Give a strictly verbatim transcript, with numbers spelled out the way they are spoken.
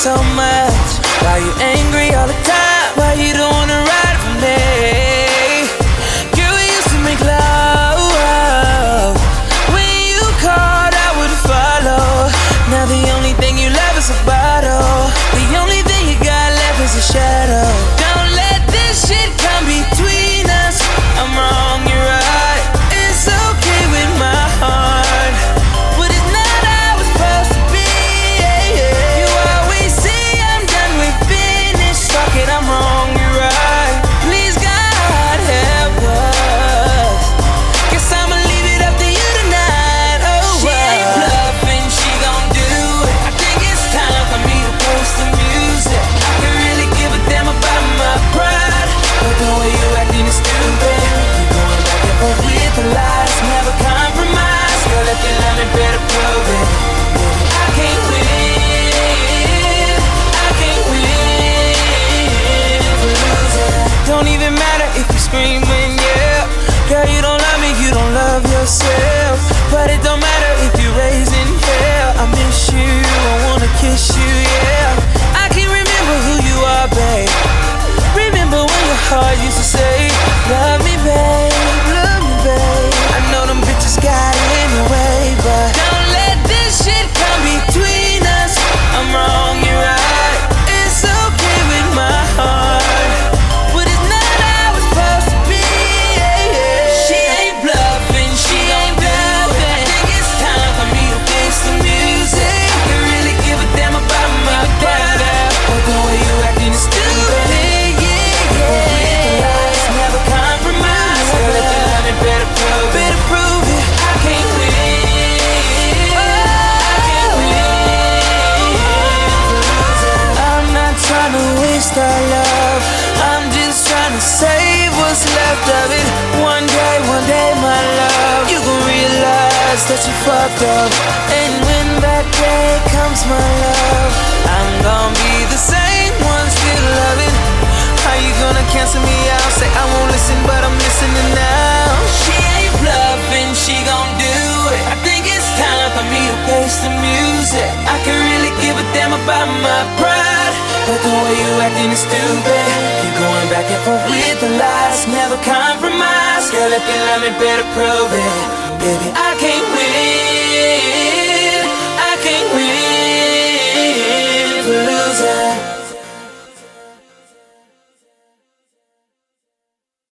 so much? Why you angry all the time? Why you don't wanna ride for me? Girl, we used to make love. When you called, I would follow. Now the only thing you love is a bottle. The only thing you got left is a shadow. Don't let this shit come between us. I'm wrong, you're right. It's okay with my heart, but it's not how it's supposed to be. You always say I'm done, we're finished. Fuck it, I'm wrong, you're right. Please God help us. Guess I'ma leave it up to you tonight. Oh, she ain't bluffing, she gon' do it. I think it's time for me to post the music. I can really give a damn about my pride, but the way you acting is stupid. You're going back and forth with the lies, never compromise. Girl, if you love me, better prove it. I can't win, I can't win if we lose it. Don't even matter if you scream when yeah. Girl, you don't love me, you don't love yourself. But it don't matter if you're raised in hell. I miss you, I wanna kiss you, yeah. I can't remember who you are, babe. Remember when your heart used to say, love me, babe, love me, babe. I know them bitches got it anyway, but don't let this shit come between us. I'm wrong, you're right. It's okay with my heart, but it's not how it's supposed to be. She ain't bluffing, she ain't bluffing. I think it's time for me to face the music. I can really give a damn about my pride, but the way you acting is stupid. Never compromise. Girl, if you love me, better prove it. Better prove it. I can't win. I can't win. I'm not trying to waste our love. I'm just trying to save what's left of it. One day, one day, my love, you gon' realize that you fucked up. And when that day comes, my love, I'm gon' be the same one, still loving. How you gonna cancel me out? Say I won't listen, but I'm listening now. She ain't bluffing, she gon' do it. I think it's time for me to face the music. I can really give a damn about my pride, but the way you acting is stupid. You're going back and forth with the lies, never compromise. Girl, if you love me, better prove it. Baby, I can't win.